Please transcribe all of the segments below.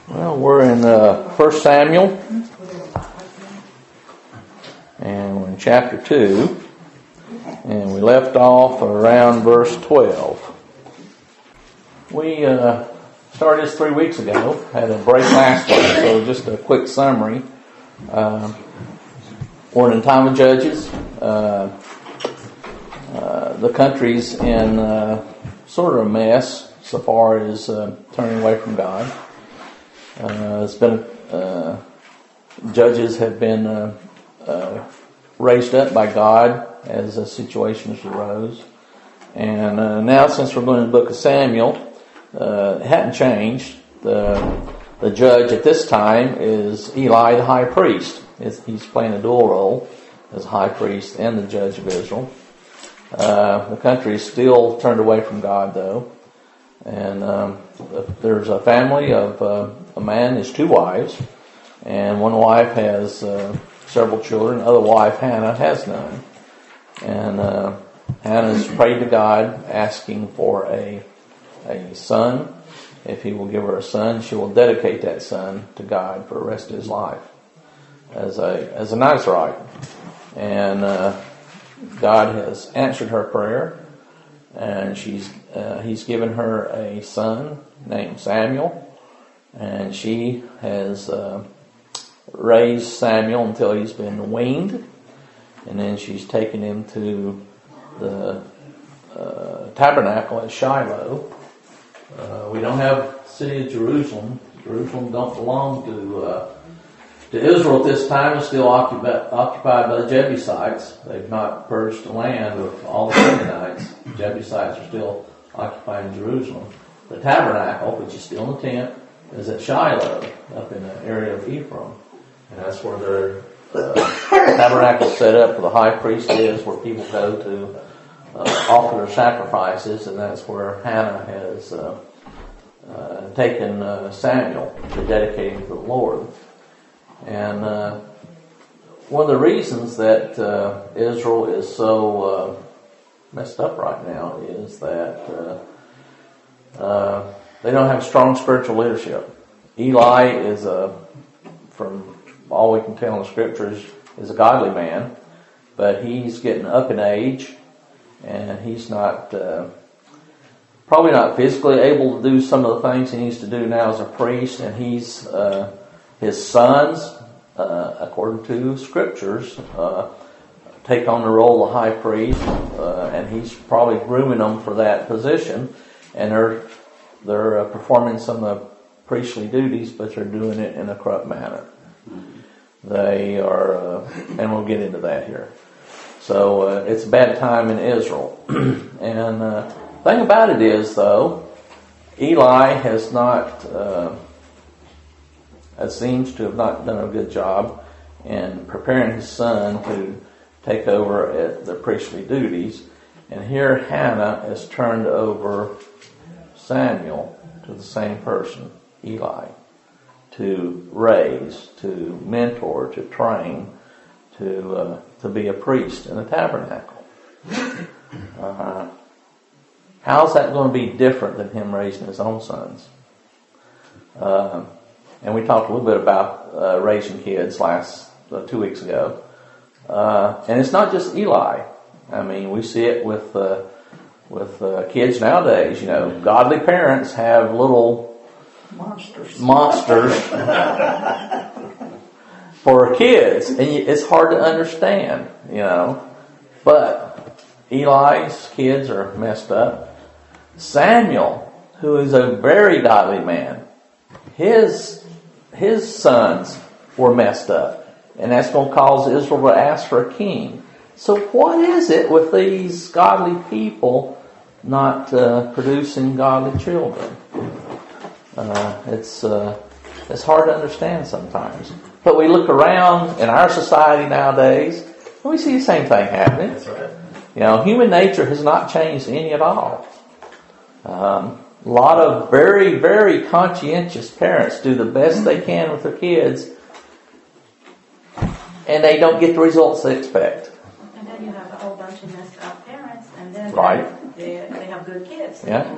Well, we're in 1 Samuel, and we're in chapter 2, and we left off around verse 12. We started this 3 weeks ago, had a break last week, so just a quick summary. We're in the time of Judges. The country's in sort of a mess so far as turning away from God. It's been judges have been raised up by God as situations arose, and now since we're going to the book of Samuel, it hadn't changed. The judge at this time is Eli the high priest. He's playing a dual role as high priest and the judge of Israel. The country is still turned away from God, though. And there's a family of a man, his 2 wives, and one wife has several children. The other wife, Hannah, has none. And Hannah's prayed to God, asking for a son. If he will give her a son, she will dedicate that son to God for the rest of his life as a Nazirite. And God has answered her prayer. And he's given her a son named Samuel, and she has raised Samuel until he's been weaned, and then she's taken him to the tabernacle at Shiloh. We don't have the city of Jerusalem. Jerusalem don't belong to Israel at this time. Is still occupied by the Jebusites. They've not purged the land of all the Canaanites. The Jebusites are still occupying Jerusalem. The tabernacle, which is still in the tent, is at Shiloh, up in the area of Ephraim. And that's where their tabernacle is set up for the high priest is, where people go to offer their sacrifices, and that's where Hannah has taken Samuel to dedicate him to the Lord. And one of the reasons that Israel is so messed up right now is that they don't have strong spiritual leadership. Eli is from all we can tell in the scriptures, is a godly man, but he's getting up in age, and he's not probably not physically able to do some of the things he needs to do now as a priest, and he's his sons, according to scriptures, take on the role of high priest, and he's probably grooming them for that position. And they're performing some of the priestly duties, but they're doing it in a corrupt manner. They are, and we'll get into that here. So it's a bad time in Israel. And the thing about it is, though, Eli has not. It seems to have not done a good job in preparing his son to take over at the priestly duties. And here Hannah has turned over Samuel to the same person, Eli, to raise, to mentor, to train, to be a priest in the tabernacle. How's that going to be different than him raising his own sons? And we talked a little bit about raising kids 2 weeks ago. And it's not just Eli. I mean, we see it with kids nowadays. You know, godly parents have little monsters for kids, and it's hard to understand, you know. But Eli's kids are messed up. Samuel, who is a very godly man, his sons were messed up, and that's going to cause Israel to ask for a king. So what is it with these godly people not producing godly children? It's hard to understand sometimes. But we look around in our society nowadays, and we see the same thing happening. That's right. You know, human nature has not changed any at all. A lot of very, very conscientious parents do the best they can with their kids, and they don't get the results they expect. And then you have a whole bunch of messed up parents, and then right. They have good kids. Yeah.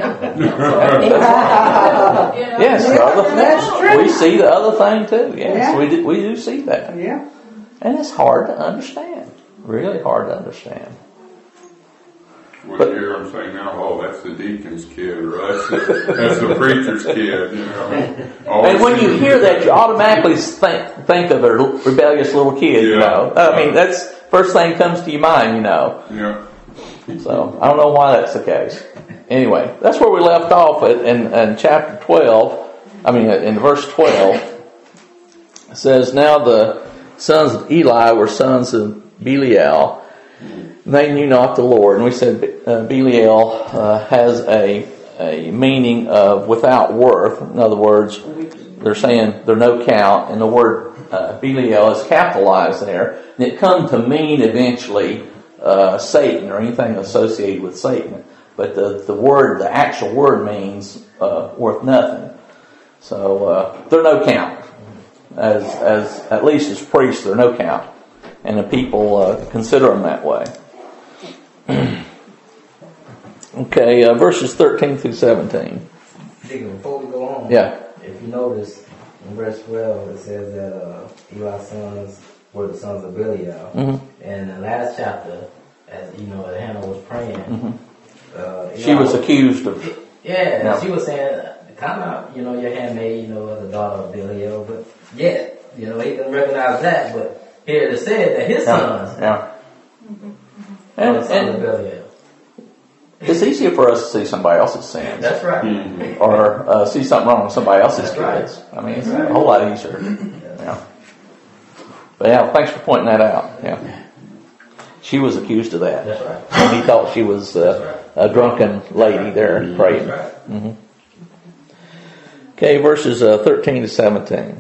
Yeah. Yes, That's true. we see the other thing too. Yes, Yeah. we do see that. Yeah. And it's hard to understand. Really hard to understand. When you hear them saying now, oh, that's the deacon's kid, or that's the preacher's kid, you know. And when you hear that, you automatically think of a rebellious little kid, you know. I mean, that's first thing comes to your mind, you know. Yeah. So, I don't know why that's the case. Anyway, that's where we left off in chapter 12. I mean, in verse 12. It says, now the sons of Eli were sons of Belial. They knew not the Lord. And we said Belial has a meaning of without worth. In other words, they're saying they're no count. And the word Belial is capitalized there. And it come to mean eventually Satan or anything associated with Satan. But the actual word means worth nothing. So they're no count. As at least as priests, they're no count. And the people consider them that way. Okay, verses 13 through 17. Before we go on, Yeah. if you notice in verse 12, it says that Eli's sons were the sons of Belial. Mm-hmm. And in the last chapter, as you know, Hannah was praying. She was accused of. Yeah, she was saying, "Come out, your handmaid, the daughter of Belial." But yet, he didn't recognize that. But here it said that his sons. Yeah. And Belial. It's easier for us to see somebody else's sins. That's right. Mm-hmm. Or see something wrong with somebody else's That's kids. I mean, it's a whole lot easier. Yeah. But yeah, thanks for pointing that out. Yeah. She was accused of that. That's right. And he thought she was a drunken lady there praying. That's right. Mm-hmm. Okay, verses 13 to 17.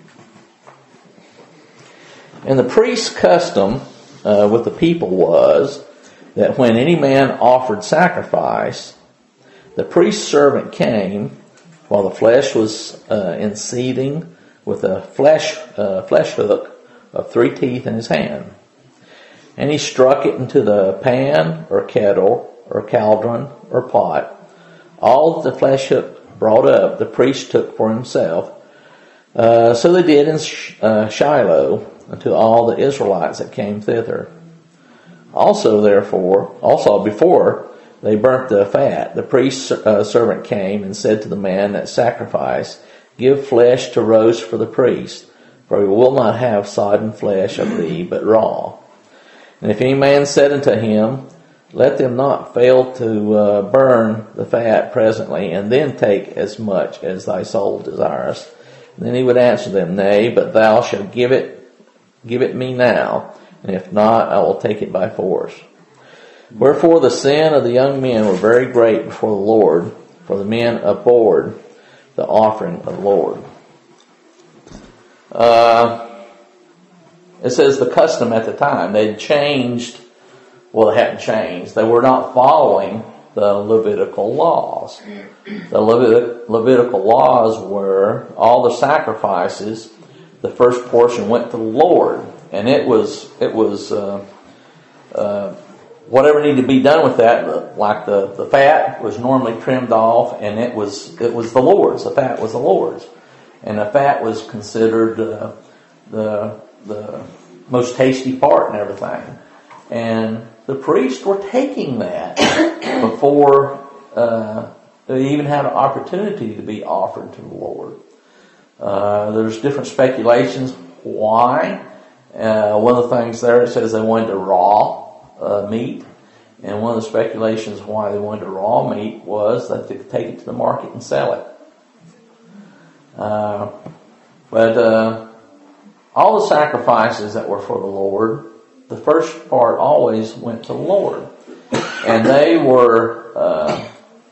And the priest's custom with the people was that when any man offered sacrifice, the priest's servant came while the flesh was in seething with a flesh hook of 3 teeth in his hand. And he struck it into the pan or kettle or cauldron or pot. All that the flesh hook brought up, the priest took for himself. So they did in Shiloh unto all the Israelites that came thither. Also before they burnt the fat, the priest's servant came and said to the man that sacrificed, Give flesh to roast for the priest, for he will not have sodden flesh of thee, but raw. And if any man said unto him, Let them not fail to burn the fat presently, and then take as much as thy soul desireth. And then he would answer them, Nay, but thou shalt give it me now, and if not, I will take it by force. Wherefore the sin of the young men were very great before the Lord, for the men abhorred the offering of the Lord. It says the custom at the time. They'd changed, well, they hadn't changed. They were not following the Levitical laws. The Levitical laws were all the sacrifices, the first portion went to the Lord. And it was whatever needed to be done with that, like the fat was normally trimmed off, and it was the Lord's. The fat was the Lord's. And the fat was considered the most tasty part and everything. And the priests were taking that before they even had an opportunity to be offered to the Lord. There's different speculations why. One of the things there, it says they wanted to raw meat. And one of the speculations why they wanted to raw meat was that they could take it to the market and sell it. But all the sacrifices that were for the Lord, the first part always went to the Lord. And they were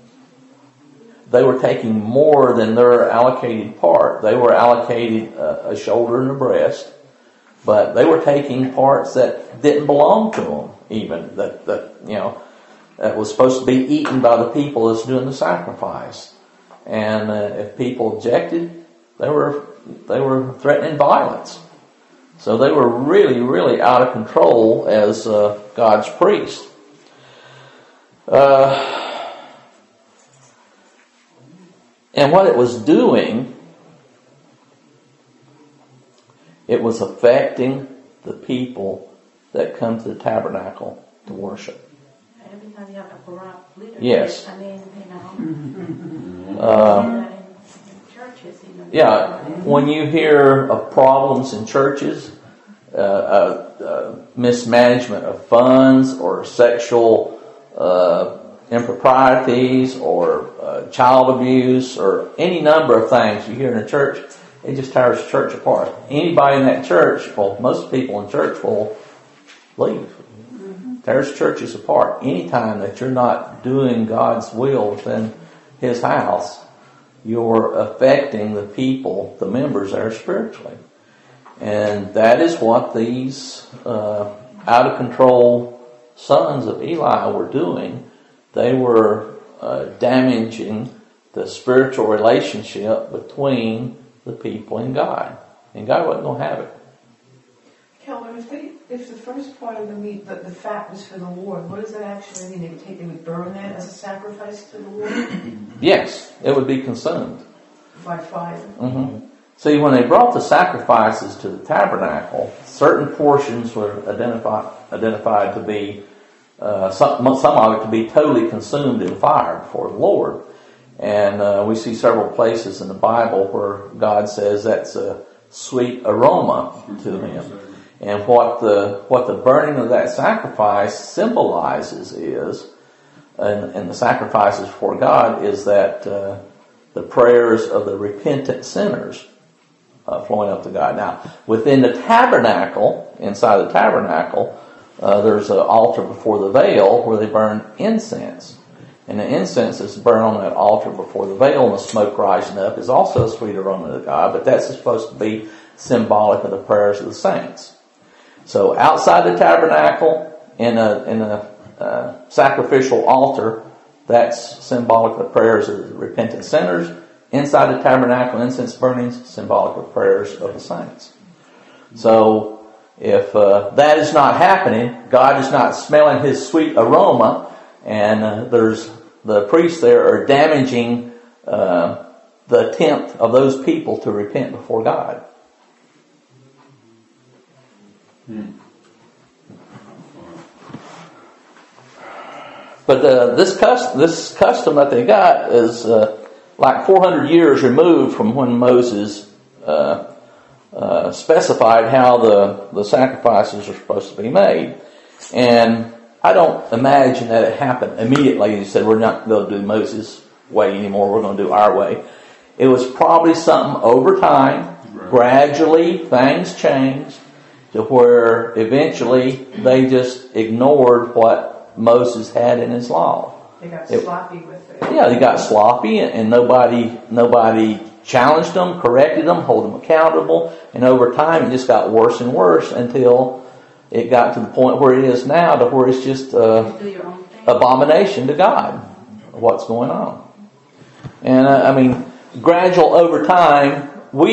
taking more than their allocated part. They were allocated a shoulder and a breast, but they were taking parts that didn't belong to them, even that was supposed to be eaten by the people that's doing the sacrifice. And if people objected, they were threatening violence. So they were really, really out of control as God's priests. And what it was doing, it was affecting the people that come to the tabernacle to worship. Every time you have a corrupt leader. Yes. I mean, in churches, Yeah, when you hear of problems in churches, mismanagement of funds or sexual improprieties or child abuse or any number of things you hear in a church, it just tears the church apart. Anybody in that church, well, most people in church will leave. Tears churches apart. Anytime that you're not doing God's will within His house, you're affecting the people, the members there spiritually. And that is what these out of control sons of Eli were doing. They were damaging the spiritual relationship between the people and God. And God wasn't going to have it. Kelvin, if the first part of the meat, the fat was for the Lord, what does that actually mean? They would burn that as a sacrifice to the Lord? Yes, it would be consumed. By fire? Mm-hmm. See, when they brought the sacrifices to the tabernacle, certain portions were identified to be, some of it to be totally consumed in fire before the Lord. And we see several places in the Bible where God says that's a sweet aroma to Him. And what the burning of that sacrifice symbolizes is, and the sacrifices before God, is that the prayers of the repentant sinners flowing up to God. Now, within the tabernacle, inside the tabernacle, there's an altar before the veil where they burn incense. And the incense is burned on that altar before the veil, and the smoke rising up is also a sweet aroma to God, but that's supposed to be symbolic of the prayers of the saints. So outside the tabernacle, in a sacrificial altar, that's symbolic of the prayers of the repentant sinners. Inside the tabernacle, incense burnings, symbolic of prayers of the saints. So if that is not happening, God is not smelling His sweet aroma, and there's the priests there are damaging the attempt of those people to repent before God. But this custom that they got is like 400 years removed from when Moses specified how the sacrifices are supposed to be made. And I don't imagine that it happened immediately. He said, we're not going to do Moses' way anymore, we're going to do our way. It was probably something over time. Right. Gradually, things changed to where eventually they just ignored what Moses had in his law. They got sloppy with it. Yeah, they got sloppy, and nobody challenged them, corrected them, hold them accountable, and over time it just got worse and worse until it got to the point where it is now, to where it's just abomination to God, what's going on. And gradual over time,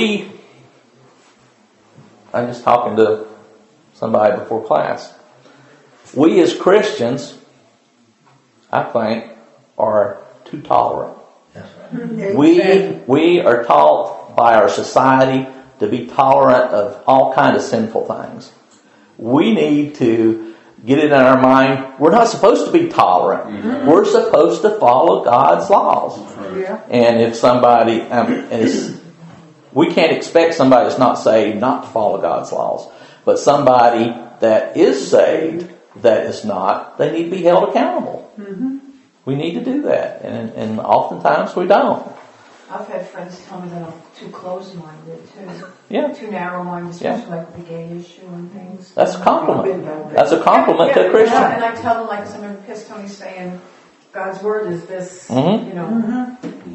I'm just talking to somebody before class. We as Christians, I think, are too tolerant. We are taught by our society to be tolerant of all kinds of sinful things. We need to get it in our mind, we're not supposed to be tolerant. Mm-hmm. We're supposed to follow God's laws. Yeah. And if somebody, we can't expect somebody that's not saved not to follow God's laws. But somebody that is saved, that is not, they need to be held accountable. Mm-hmm. We need to do that. And oftentimes we don't. I've had friends tell me that I'm too closed-minded, too. Yeah. Too narrow-minded, especially like the gay issue and things. That's a compliment. That's a compliment to a Christian. Yeah, and I tell them, like, some of the Tony saying, God's word is this, narrow,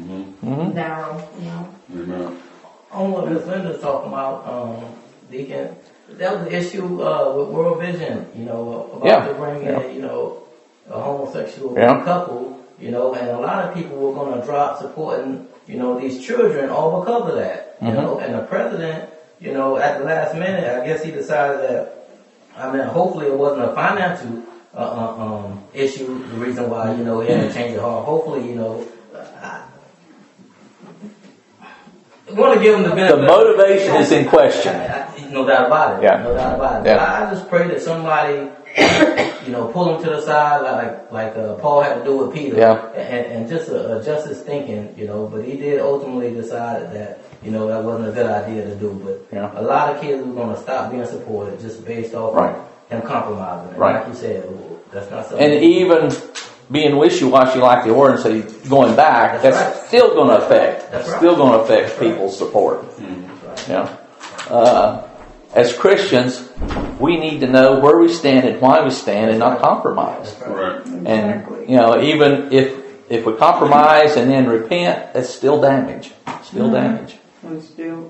On what Ms. Linda's talking about, Deacon, that was the issue with World Vision, about to bring in, a homosexual couple, and a lot of people were going to drop supporting, these children all because of that, and the president, at the last minute, I guess he decided that, hopefully it wasn't a financial issue, the reason why, he had to change the heart. Hopefully, I want to give him the benefit. The motivation is in question. No doubt about it. Yeah. No doubt about it. Yeah. I just pray that somebody, pull him to the side like Paul had to do with Peter. Yeah. And just adjust his thinking, but he did ultimately decide that, that wasn't a good idea to do. But Yeah. a lot of kids are going to stop being supported just based off Right. of him compromising. And Right. like you said, that's not something. And even being wishy-washy like the ordinance, going back, That's that's right. still going to affect. That's right. Still going to affect people's support. That's right. Yeah. As Christians, we need to know where we stand and why we stand, and not compromise. That's right. Right. And even if we compromise and then repent, that's still damage. Still damage. And still,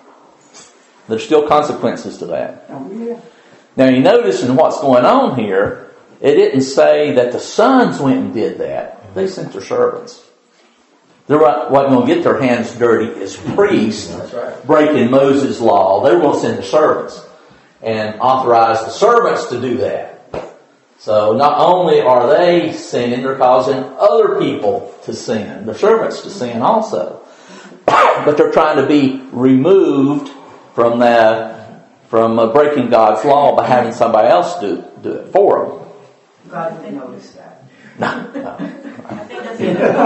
There's still consequences to that. oh yeah. Now you notice in what's going on here, it didn't say that the sons went and did that. They sent their servants. They wasn't going to get their hands dirty as priests That's right. breaking Moses' law. They were going to send their servants and authorize the servants to do that. So not only are they sinning, they're causing other people to sin, the servants to sin also. But they're trying to be removed from breaking God's law by having somebody else do it for them. God didn't notice that. No. I think that's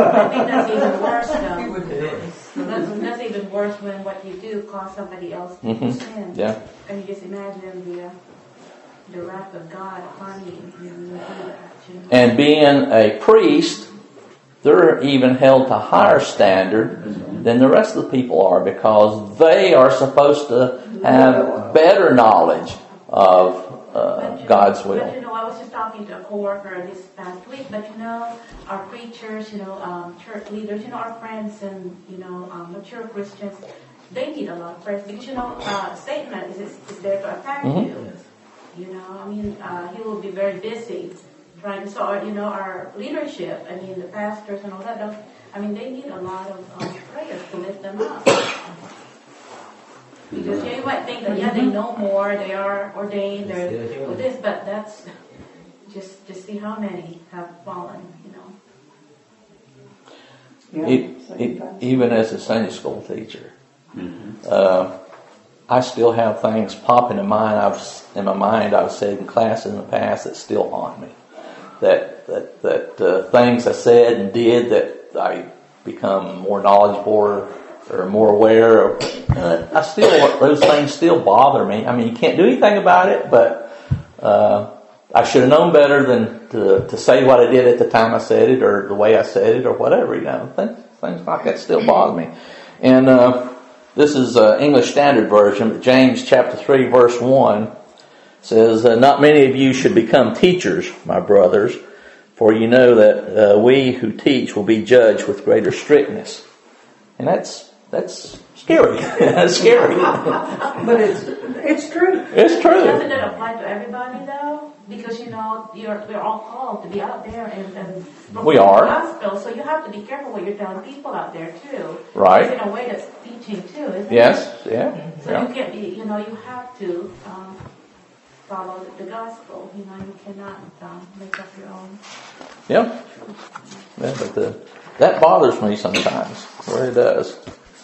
even worse He though. would notice. That's even worse when what you do cause somebody else to Mhm. sin. Yeah. Can you just imagine the wrath of God upon you when you do that? And being a priest, they're even held to higher standard than the rest of the people are, because they are supposed to have better knowledge of God's will. But I was just talking to a coworker this past week, but our preachers, church leaders, our friends and, mature Christians, they need a lot of prayers because, Satan is there to attack you. He will be very busy trying to, so, our leadership, the pastors and all that, they need a lot of prayers to lift them up. Because you might think that, they know more, they are ordained, they're with this, but that's just see how many have fallen, Yeah. Even as a Sunday school teacher, I still have things popping in my mind I've said in classes in the past that still haunt me. That things I said and did that I become more knowledgeable or more aware of. Those things still bother me. You can't do anything about it, but I should have known better than to say what I did at the time I said it, or the way I said it, or whatever. Things like that still bother me. And this is English Standard Version, but James chapter 3 verse 1 says, "Not many of you should become teachers, my brothers, for you know that we who teach will be judged with greater strictness." And that's scary. That's scary. But it's true. It's true. Doesn't it apply to everybody though? Because we're all called to be out there and We are. the gospel, so you have to be careful what you're telling people out there too. Right. It's in a way that's teaching too, isn't it? Yes. Yeah. So Yeah. you can't be, you have to follow the gospel. You cannot make up your own. Yeah. But that bothers me sometimes. It really does.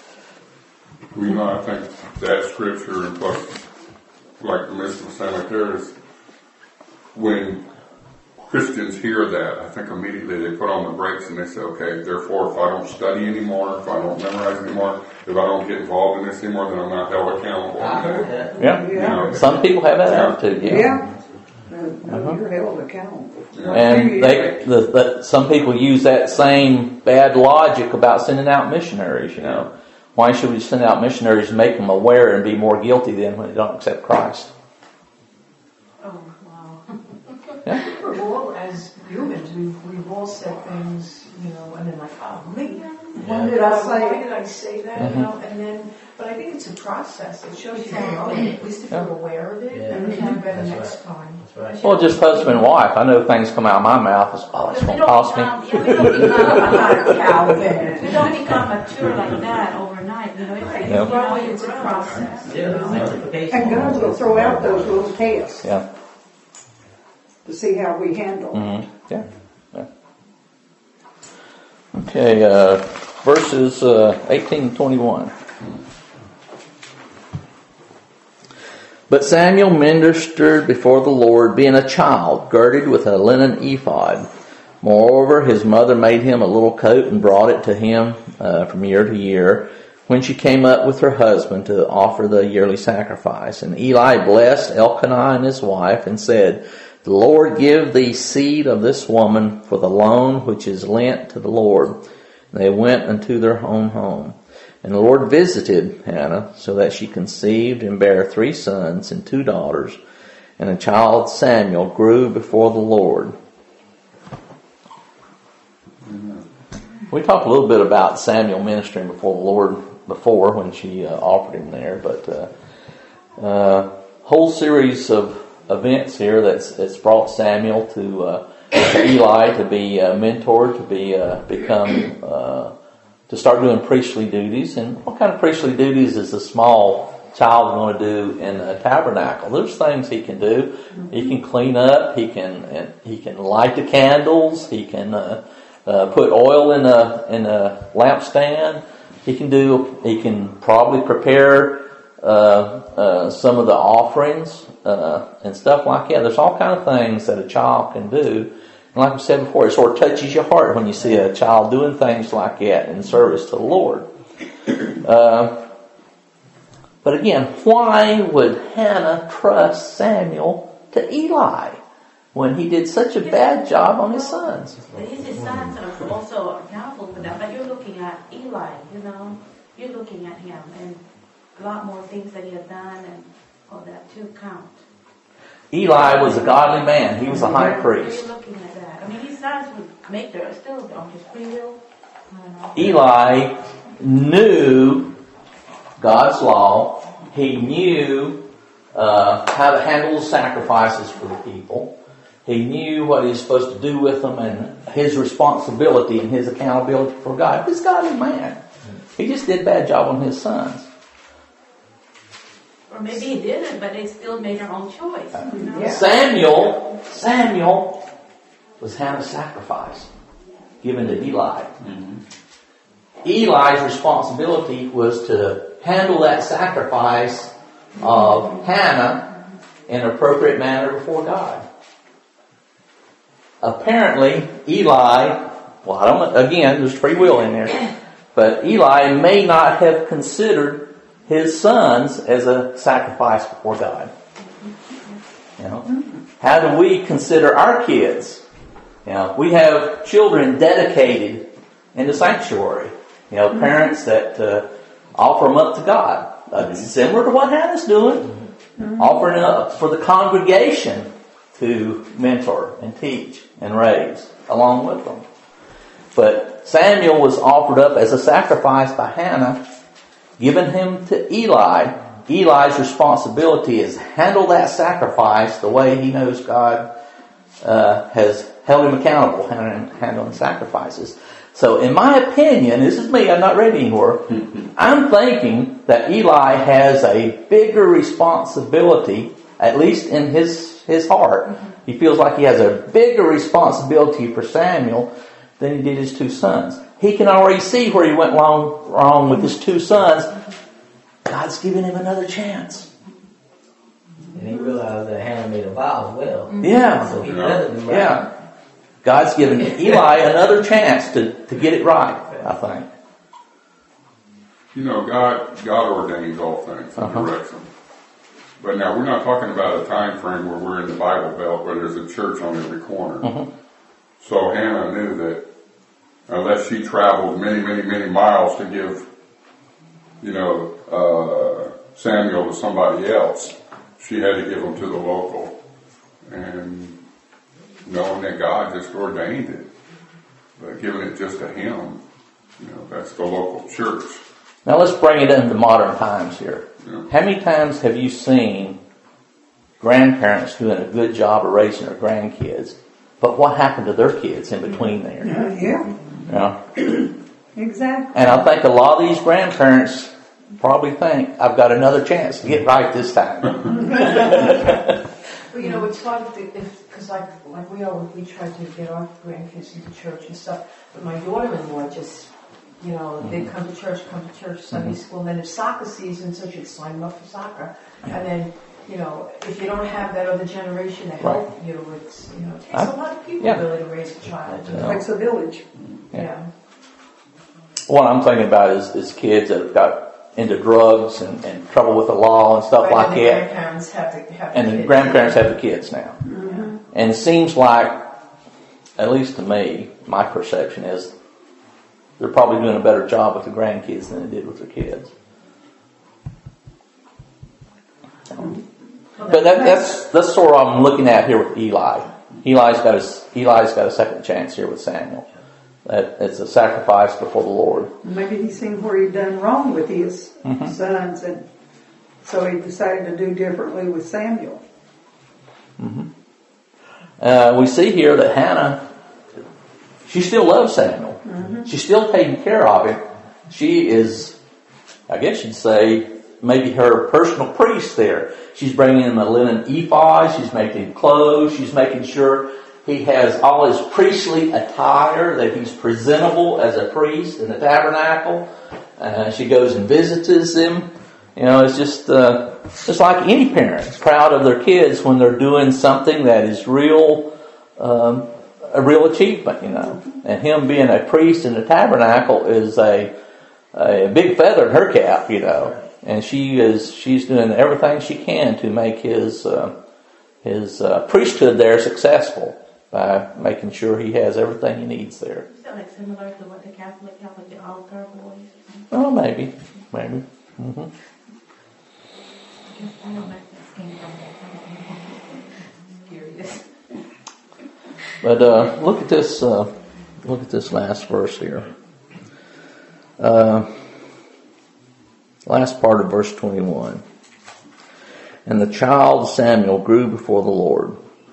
I think that scripture, and plus, like the Mr. was saying right there, is when Christians hear that, I think immediately they put on the brakes and they say, okay, therefore, if I don't study anymore, if I don't memorize anymore, if I don't get involved in this anymore, then I'm not held accountable. I heard that. Yeah. Some people have that attitude. Yeah. You're held accountable. And some people use that same bad logic about sending out missionaries. Why should we send out missionaries and make them aware and be more guilty than when they don't accept Christ? Oh, wow. Yeah. We're all, as humans, we've all said things, and then like, oh man, why did I say that? And then, but I think it's a process. It shows you how at least if you're aware of it, and you can do better next time. That's right. Well, just husband and wife. I know things come out of my mouth. It's going to cost me. We don't Calvin. we don't become mature like that overnight. It's a process. Yeah, sanctification. And God will throw out those little tests. Yeah. to see how we handle. Mm-hmm. Yeah. Okay, verses 18 and 21. But Samuel ministered before the Lord, being a child, girded with a linen ephod. Moreover, his mother made him a little coat and brought it to him from year to year, when she came up with her husband to offer the yearly sacrifice. And Eli blessed Elkanah and his wife, and said, The Lord give thee seed of this woman for the loan which is lent to the Lord. And they went unto their own home. And the Lord visited Hannah, so that she conceived and bare 3 sons and 2 daughters. And the child Samuel grew before the Lord. We talked a little bit about Samuel ministering before the Lord before, when she offered him there. But whole series of events here that's brought Samuel to Eli to be mentored, to start doing priestly duties. And what kind of priestly duties is a small child going to do in a tabernacle? There's things he can do. He can clean up. He can light the candles. He can put oil in a lampstand. He can probably prepare some of the offerings and stuff like that. There's all kind of things that a child can do. And like I said before, it sort of touches your heart when you see a child doing things like that in service to the Lord. But again, why would Hannah trust Samuel to Eli when he did such a bad job on his sons? His sons are also accountable for that, but you're looking at Eli, you're looking at him, and a lot more things that he had done and all that to count. Eli was a godly man. He was a high priest. You're looking at that. I mean, his sons would make their still on his free will. Eli knew God's law. He knew how to handle the sacrifices for the people. He knew what he was supposed to do with them and his responsibility and his accountability for God. He's a godly man. He just did a bad job on his sons. Or maybe he didn't, but they still made their own choice. Yeah. Samuel was Hannah's sacrifice given to Eli. Mm-hmm. Eli's responsibility was to handle that sacrifice of Hannah in an appropriate manner before God. Apparently, Eli, well, I don't know, again, there's free will in there, but Eli may not have considered his sons as a sacrifice before God. How do we consider our kids? We have children dedicated in the sanctuary. Parents that offer them up to God, similar to what Hannah's doing, offering it up for the congregation to mentor and teach and raise along with them. But Samuel was offered up as a sacrifice by Hannah, given him to Eli. Eli's responsibility is handle that sacrifice the way he knows God has held him accountable, handling sacrifices. So in my opinion, this is me, I'm not ready anymore, I'm thinking that Eli has a bigger responsibility, at least in his heart. He feels like he has a bigger responsibility for Samuel than he did his 2 sons. He can already see where he went wrong with his 2 sons. God's giving him another chance. And he realized that Hannah made a vow as well. Yeah. So he doesn't do right. Yeah. God's given Eli another chance to get it right, I think. God ordains all things and directs them. But now we're not talking about a time frame where we're in the Bible Belt where there's a church on every corner. Mm-hmm. So Hannah knew that unless she traveled many, many, many miles to give, Samuel to somebody else, she had to give him to the local. And knowing that God just ordained it, but giving it just to him, that's the local church. Now let's bring it into modern times here. Yeah. How many times have you seen grandparents doing a good job of raising their grandkids, but what happened to their kids in between there? Yeah. Exactly. And I think a lot of these grandparents probably think, I've got another chance to get right this time. But it's hard because like we tried to get our grandkids into church and stuff. But my daughter-in-law just, they come to church, Sunday school, and then it's soccer season, so she'd sign them up for soccer. And then, if you don't have that other generation to help you, it takes a lot of people really to raise a child. It takes a village. Yeah. What I'm thinking about is kids that have got into drugs and trouble with the law and stuff like that. Grandparents have the the grandparents have the kids now. Mm-hmm. And it seems like, at least to me, my perception is they're probably doing a better job with the grandkids than they did with their kids. But that's sort of what I'm looking at here with Eli. Eli's got a second chance here with Samuel. That it's a sacrifice before the Lord. Maybe he's seen where he'd done wrong with his sons, and so he decided to do differently with Samuel. Mm-hmm. We see here that Hannah, she still loves Samuel. Mm-hmm. She's still taking care of him. She is, I guess you'd say, maybe her personal priest there. She's bringing him a linen ephod. She's making him clothes. She's making sure he has all his priestly attire, that he's presentable as a priest in the tabernacle. She goes and visits him. It's just like any parent, proud of their kids when they're doing something that is a real achievement, And him being a priest in the tabernacle is a big feather in her cap, And she's doing everything she can to make his priesthood there successful by making sure he has everything he needs there. Is that like similar to what the Catholic have, like the altar boys? Oh, maybe. Mm-hmm. I don't know if this came from that. Curious. But look at this. Look at this last verse here. Last part of verse 21. And the child Samuel grew before the Lord.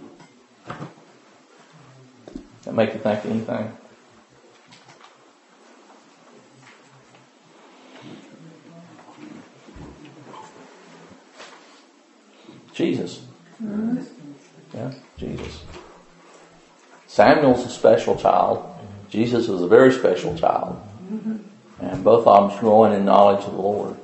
That make you think of anything? Jesus. Mm-hmm. Yeah, Jesus. Samuel's a special child. Jesus is a very special child. Mm-hmm. And both of them growing in knowledge of the Lord.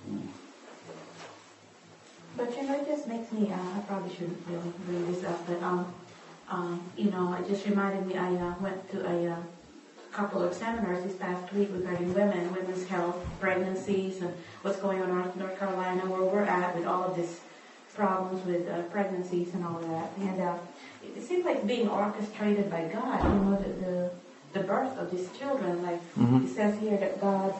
But it just makes me, I probably shouldn't really bring this up, but it just reminded me, I went to a couple of seminars this past week regarding women's health, pregnancies, and what's going on in North Carolina, where we're at with all of these problems with pregnancies and all of that. And it seems like being orchestrated by God, the birth of these children, like it says here that God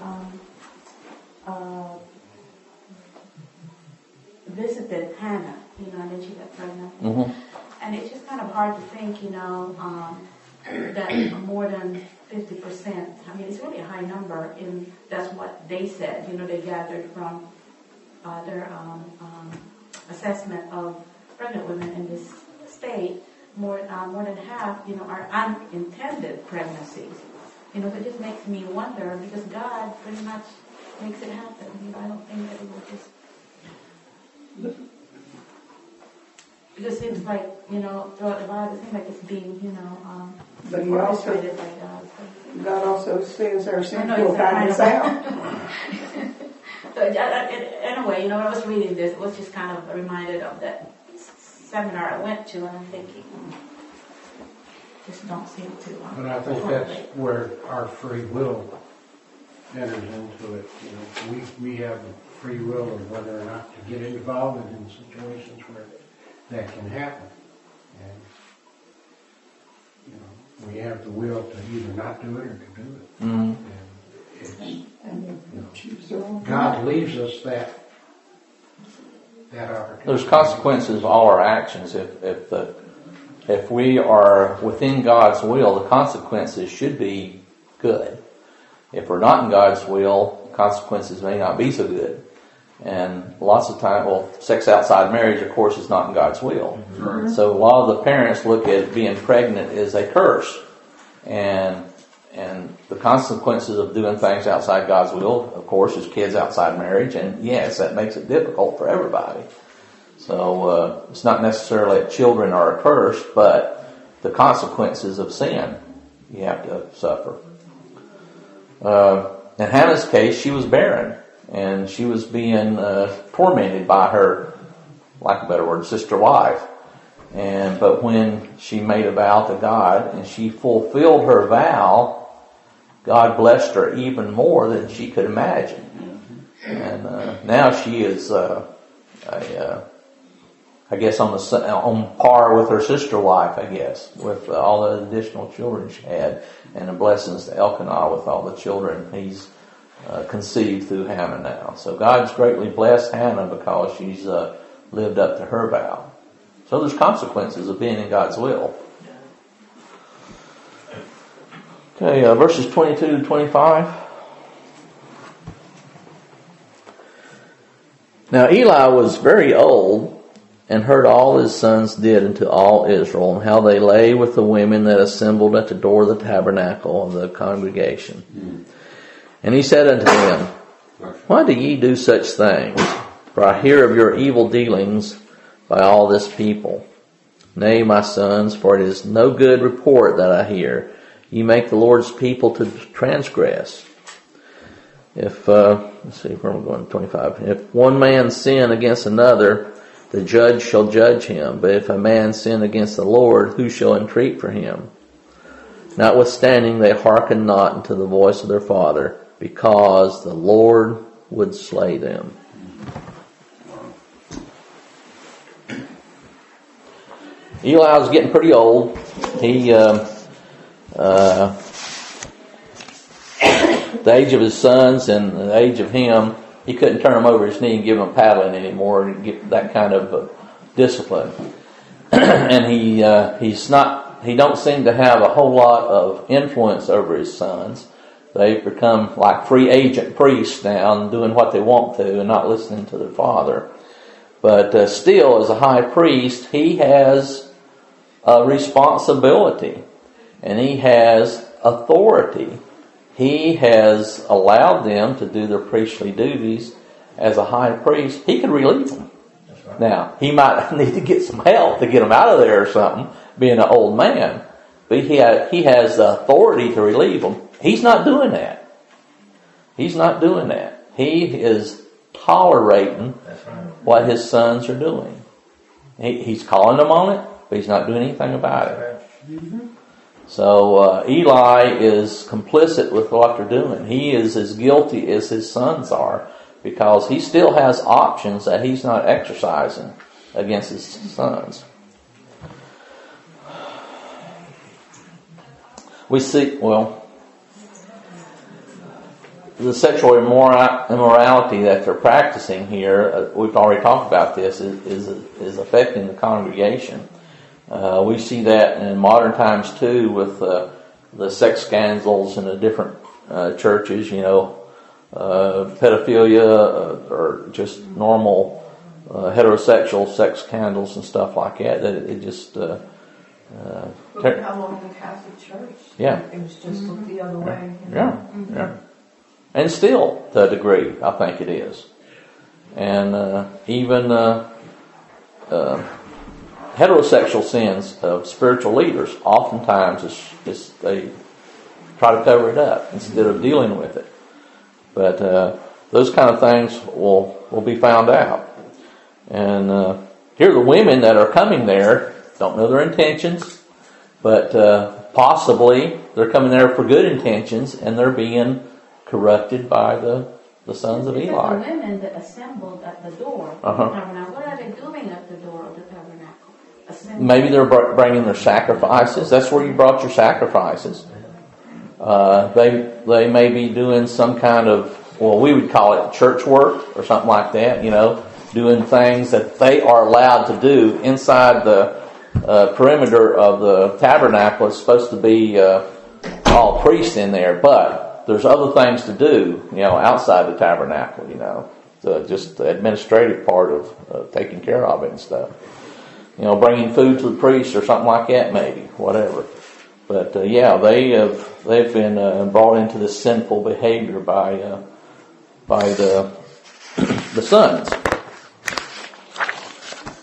visited Hannah, and then she got pregnant. Mm-hmm. And it's just kind of hard to think, that more than 50%, it's really a high number, and that's what they said, they gathered from their assessment of pregnant women in this state. More than half, are unintended pregnancies. That just makes me wonder, because God pretty much makes it happen. I don't think that it will just... Because it seems like, throughout the Bible, it seems like it's being, but orchestrated by God. So. God also says our sin will find us out. So, anyway, when I was reading this, it was just kind of reminded of that seminar I went to, and I'm thinking, just don't seem to. But I think that's where our free will enters into it. We have the free will of whether or not to get involved in situations where that can happen, and we have the will to either not do it or to do it. Mm-hmm. And God leaves us that opportunity. There's consequences to all our actions. If we are within God's will, the consequences should be good. If we're not in God's will, the consequences may not be so good. And lots of time, sex outside marriage, of course, is not in God's will. Mm-hmm. So a lot of the parents look at being pregnant as a curse. And the consequences of doing things outside God's will, of course, is kids outside marriage. And yes, that makes it difficult for everybody. So it's not necessarily that children are accursed, but the consequences of sin you have to suffer. In Hannah's case, she was barren, and she was being tormented by her, lack of a better word, sister wife. But when she made a vow to God and she fulfilled her vow, God blessed her even more than she could imagine. And now she is, I guess, on par with her sister wife, I guess, with all the additional children she had, and the blessings to Elkanah with all the children he's conceived through Hannah now. So God's greatly blessed Hannah because she's lived up to her vow. So there's consequences of being in God's will. Okay, verses 22 to 25. Now Eli was very old, and heard all his sons did unto all Israel, and how they lay with the women that assembled at the door of the tabernacle of the congregation. And he said unto them, Why do ye do such things? For I hear of your evil dealings by all this people. Nay, my sons, for it is no good report that I hear. Ye make the Lord's people to transgress. If, let's see, where am I going? 25. If one man sin against another, the judge shall judge him. But if a man sin against the Lord, who shall entreat for him? Notwithstanding, they hearken not unto the voice of their father, because the Lord would slay them. Eli was getting pretty old. He, the age of his sons and the age of him, he couldn't turn them over his knee and give them paddling anymore and get that kind of discipline. And he don't seem to have a whole lot of influence over his sons. They've become like free agent priests now and doing what they want to and not listening to their father. But still, as a high priest, he has a responsibility and he has authority. He has allowed them to do their priestly duties as a high priest. He could relieve them. That's right. Now, he might need to get some help to get them out of there or something, being an old man. But he has the authority to relieve them. He's not doing that. He's not doing that. He is tolerating what his sons are doing. He's calling them on it, but he's not doing anything about it. So Eli is complicit with what they're doing. He is as guilty as his sons are because he still has options that he's not exercising against his sons. We see, the sexual immorality that they're practicing here, we've already talked about this, is affecting the congregation. We see that in modern times too with the sex scandals in the different churches, pedophilia or just normal heterosexual sex scandals and stuff like that. That it just Look how long the Catholic Church. Yeah. It was just looked the other way. Yeah. Yeah. And still, to a degree, I think it is. And even heterosexual sins of spiritual leaders, oftentimes they try to cover it up instead of dealing with it. But those kind of things will be found out. And here the women that are coming there don't know their intentions, but possibly they're coming there for good intentions, and they're being corrupted by the sons of Eli. The women that assembled at the door of the tabernacle, what are they doing at the door of the tabernacle? Maybe they're bringing their sacrifices. That's where you brought your sacrifices. They may be doing some kind of, we would call it church work or something like that, doing things that they are allowed to do inside the perimeter of the tabernacle. It's supposed to be all priests in there, but there's other things to do, outside the tabernacle, just the administrative part of taking care of it and stuff. Bringing food to the priest or something like that, maybe, whatever. But they've been brought into this sinful behavior by the sons.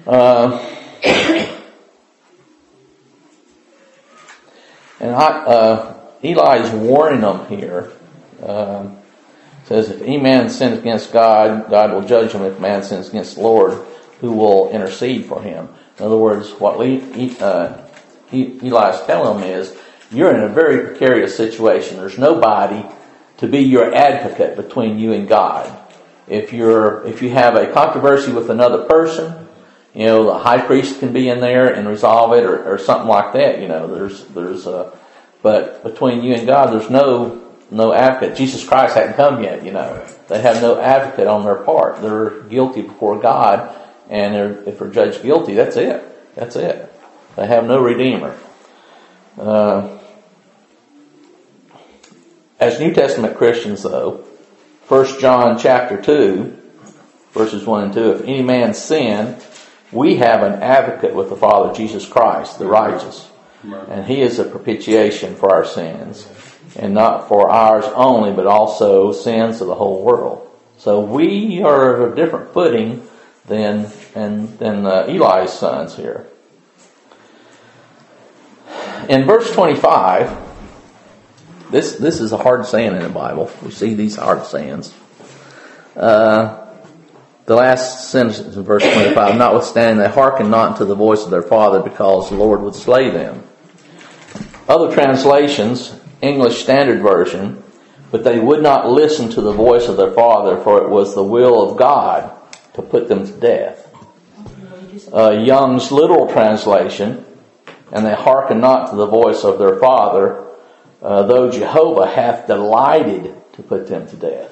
Eli's warning them here. Says, if any man sins against God, God will judge him. If man sins against the Lord, who will intercede for him? In other words, what Eli's telling them is, you're in a very precarious situation. There's nobody to be your advocate between you and God. If you have a controversy with another person, the high priest can be in there and resolve it, or something like that. But between you and God, there's no advocate. Jesus Christ hadn't come yet. They have no advocate on their part. They're guilty before God, and if they're judged guilty, that's it. They have no redeemer. As New Testament Christians, though, 1 John chapter 2, verses 1 and 2, if any man sin, we have an advocate with the Father, Jesus Christ, the righteous. And he is a propitiation for our sins, and not for ours only, but also sins of the whole world. So we are of a different footing than Eli's sons here. In verse 25, this is a hard saying in the Bible. We see these hard sayings. The last sentence in verse 25, notwithstanding they hearkened not unto the voice of their father, because the Lord would slay them. Other translations, English Standard Version, but they would not listen to the voice of their father, for it was the will of God to put them to death. Young's literal translation, and they hearken not to the voice of their father, though Jehovah hath delighted to put them to death.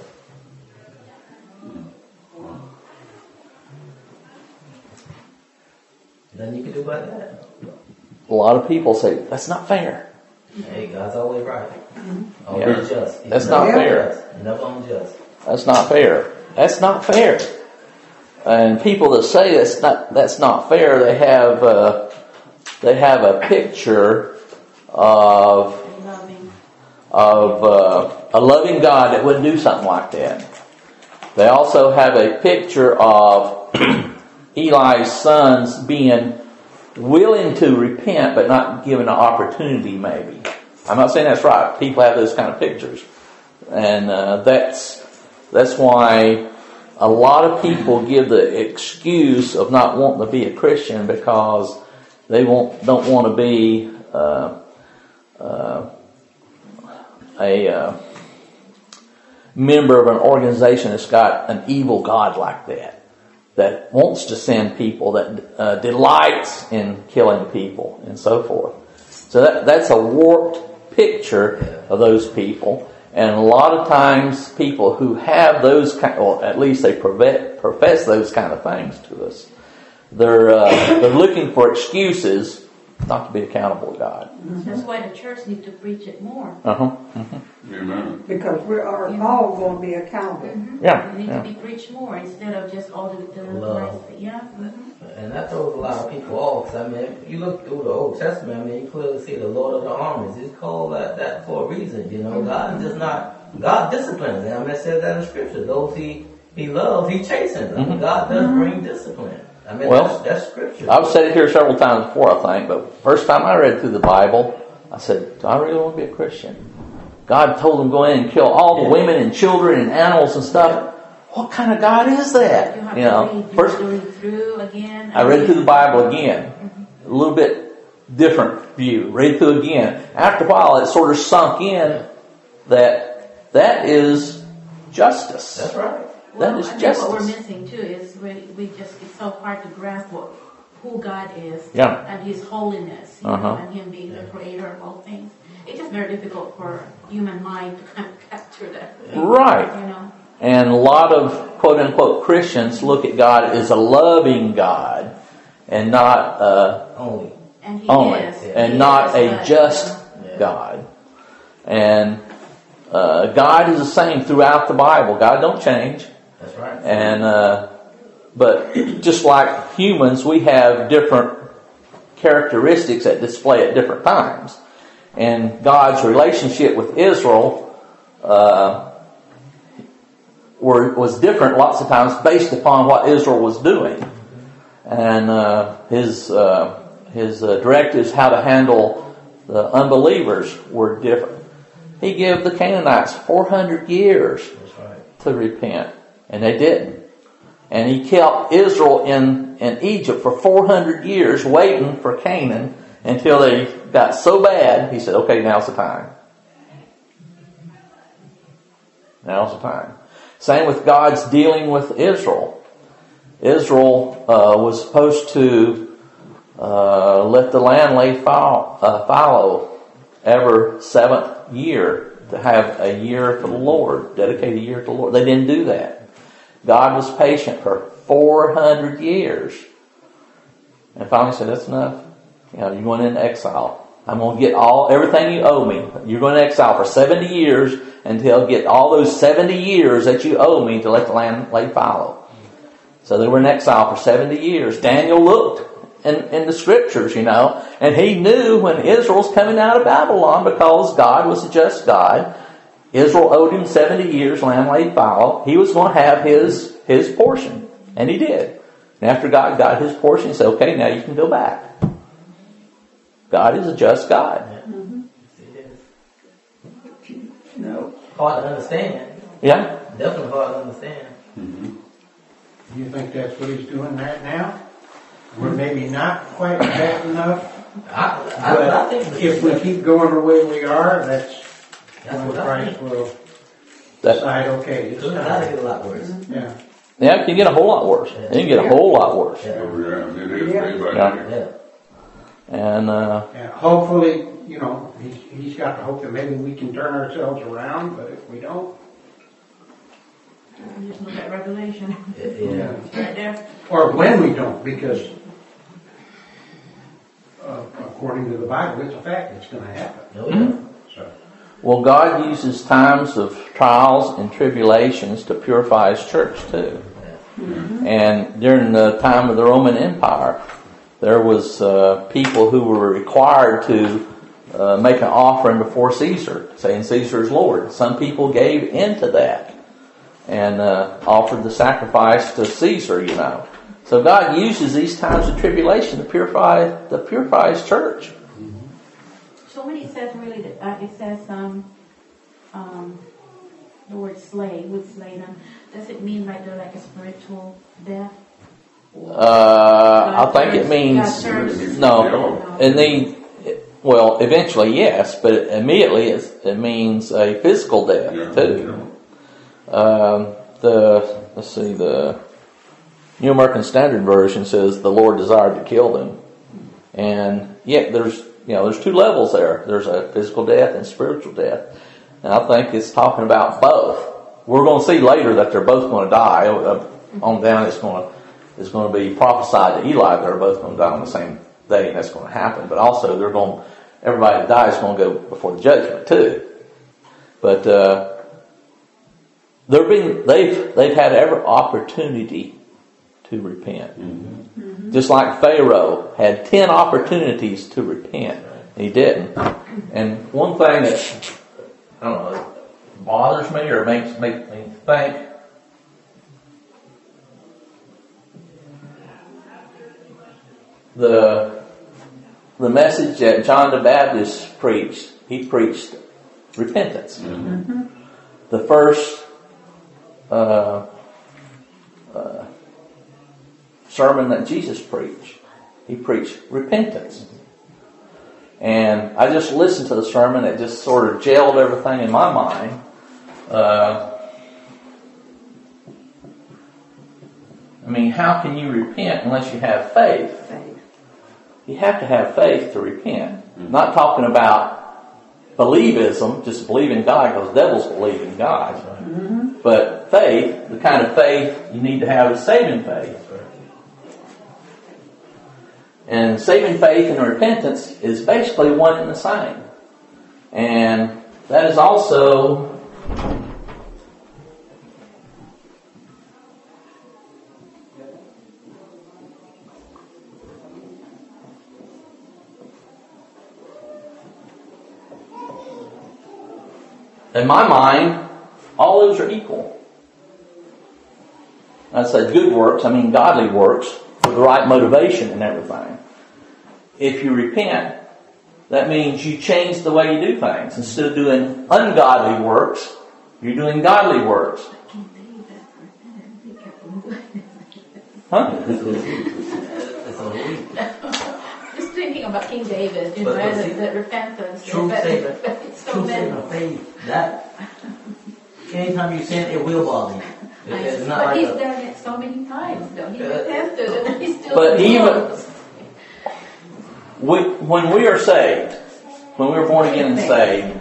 Nothing you can do about that. A lot of people say, that's not fair. Hey, God's always right. Always just. He's That's not fair. Never unjust. That's not fair. That's not fair. And people that say that's not fair, they have a picture of a loving God that wouldn't do something like that. They also have a picture of Eli's sons being willing to repent, but not given an opportunity, maybe. I'm not saying that's right. People have those kind of pictures. And that's why a lot of people give the excuse of not wanting to be a Christian, because they don't want to be a member of an organization that's got an evil God like that wants to send people, that delights in killing people, and so forth. So that's a warped picture of those people. And a lot of times people who have those or at least they profess those kind of things to us, they're looking for excuses not to be accountable to God. That's why the church needs to preach it more. Amen. Because we are all going to be accountable. Yeah. It needs to be preached more instead of just all the Love. And that throws a lot of people off. I mean, you look through the Old Testament, you clearly see the Lord of the armies. He's called that for a reason. God disciplines them. I mean, it says that in Scripture. Those he loves, he chastens them. God does bring discipline. I mean, that's Scripture. I've said it here several times before, I think, but first time I read through the Bible, I said, do I really want to be a Christian? God told them to go in and kill all the women and children and animals and stuff. What kind of God is that? You have to read through again. I read through the Bible again. A little bit different view. Read through again. After a while, it sort of sunk in that is justice. That's right. That is I think justice. what we're missing too is it's so hard to grasp who God is and His holiness, and Him being the creator of all things. It's just very difficult for human mind to kind of capture that. Right. And a lot of quote unquote Christians look at God as a loving God and not only. And He is. And not a just God. And God is the same throughout the Bible. God don't change. That's right. And but just like humans, we have different characteristics that display at different times. And God's relationship with Israel was different lots of times based upon what Israel was doing. and his directives how to handle the unbelievers were different. He gave the Canaanites 400 years to repent, and they didn't. And he kept Israel in Egypt for 400 years waiting for Canaan until they got so bad, he said, okay, now's the time. Now's the time. Same with God's dealing with Israel. Israel was supposed to let the land lay fallow every 7th year to have a year to the Lord, dedicate a year to the Lord. They didn't do that. God was patient for 400 years. And finally said, that's enough. You're going into exile. I'm going to get everything you owe me. You're going to exile for 70 years until I get all those 70 years that you owe me to let the land lay fallow. So they were in exile for 70 years. Daniel looked in the scriptures, and he knew when Israel's coming out of Babylon because God was a just God. Israel owed him 70 years, land laid fallow. He was going to have his portion. And he did. And after God got his portion, he said, okay, now you can go back. God is a just God. Mm-hmm. No. Hard to understand. Yeah. Definitely hard to understand. Do you think that's what he's doing right now? We're maybe not quite bad enough. I think If we keep going the way we are, that's when Christ will decide, okay, it's It's time. get a lot worse. Yeah. Yeah, it can get a whole lot worse. It can get a whole lot worse. Oh, yeah, it is day by Yeah. day. Yeah. And And hopefully, he's got the hope that maybe we can turn ourselves around, but if we don't, Just look at Revelation. Yeah. Right there. or when we don't, because according to the Bible, it's a fact, it's going to happen. Oh, yeah. So, well, God uses times of trials and tribulations to purify His church too. And during the time of the Roman Empire, there was people who were required to make an offering before Caesar, saying Caesar is Lord. Some people gave into that and offered the sacrifice to Caesar, So God uses these times of tribulation to purify His church. So when it says really, it says the word slay, would slay them, does it mean right there like a spiritual death? I think it means no. Eventually yes, but immediately it means a physical death too. The New American Standard Version says the Lord desired to kill them, and yet there's two levels there. There's a physical death and spiritual death, and I think it's talking about both. We're going to see later that they're both going to die. On down, it's going to be prophesied to Eli they're both going to die on the same day, and that's going to happen. But also, everybody that dies is going to go before the judgment too. But they've had every opportunity to repent. Mm-hmm. Just like Pharaoh had 10 opportunities to repent. He didn't. And one thing that, I don't know, bothers me or makes me think, the message that John the Baptist preached, he preached repentance. Mm-hmm. The first sermon that Jesus preached, he preached repentance. And I just listened to the sermon, it just sort of gelled everything in my mind. How can you repent unless you have faith? You have to have faith to repent. I'm not talking about believism, just believe in God because devils believe in God. Mm-hmm. But faith, the kind of faith you need to have is saving faith. And saving faith and repentance is basically one and the same. And that is also in my mind, all those are equal. I said good works, godly works, with the right motivation and everything. If you repent, that means you change the way you do things. Instead of doing ungodly works, you're doing godly works. Huh? Just thinking about King David, you know, the repentance. True saving faith, that anytime you sin, it will bother you. It's not but like he's done it so many times, though. He repented and he still But even knows. when we are saved, when we were born again and saved,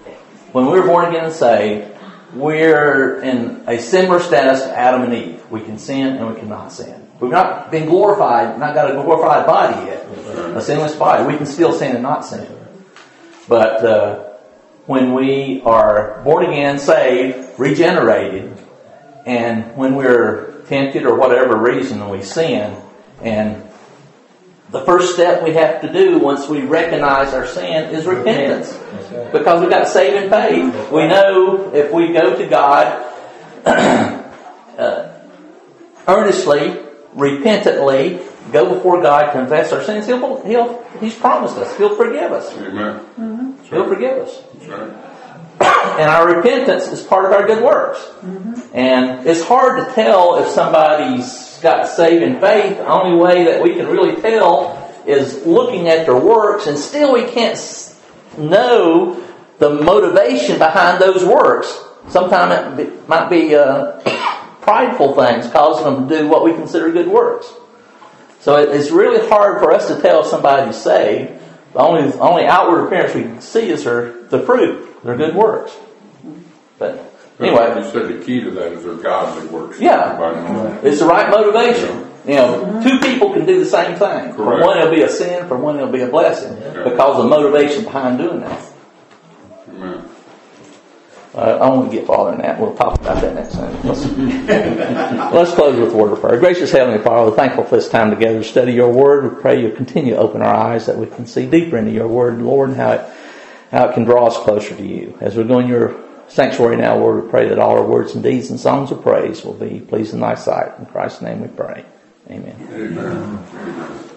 we're in a similar status to Adam and Eve. We can sin and we cannot sin. We've not been glorified, not got a glorified body yet, a sinless body. We can still sin and not sin. But when we are born again, saved, regenerated, and when we're tempted or whatever reason we sin, and the first step we have to do once we recognize our sin is repentance. Because we've got saving faith. We know if we go to God earnestly, repentantly, go before God, confess our sins, He's promised us. He'll forgive us. Amen. Mm-hmm. He'll forgive us. That's right. And our repentance is part of our good works. Mm-hmm. And it's hard to tell if somebody's got saving faith. The only way that we can really tell is looking at their works, and still we can't know the motivation behind those works. Sometimes it might be prideful things causing them to do what we consider good works. So it's really hard for us to tell if somebody's saved. The only outward appearance we can see is the fruit, their good works. But anyway, you said the key to that is their godly works. Yeah, it's the right motivation. You know, two people can do the same thing. For one it'll be a sin, for one it'll be a blessing, because of the motivation behind doing that. Amen. I won't get farther than that. We'll talk about that next time. Let's close with a word of prayer. Gracious Heavenly Father, we're thankful for this time together to study your word. We pray you'll continue to open our eyes that we can see deeper into your word, Lord, and how it can draw us closer to you. As we're going your sanctuary now, Lord, we pray that all our words and deeds and songs of praise will be pleasing in thy sight. In Christ's name we pray. Amen. Amen.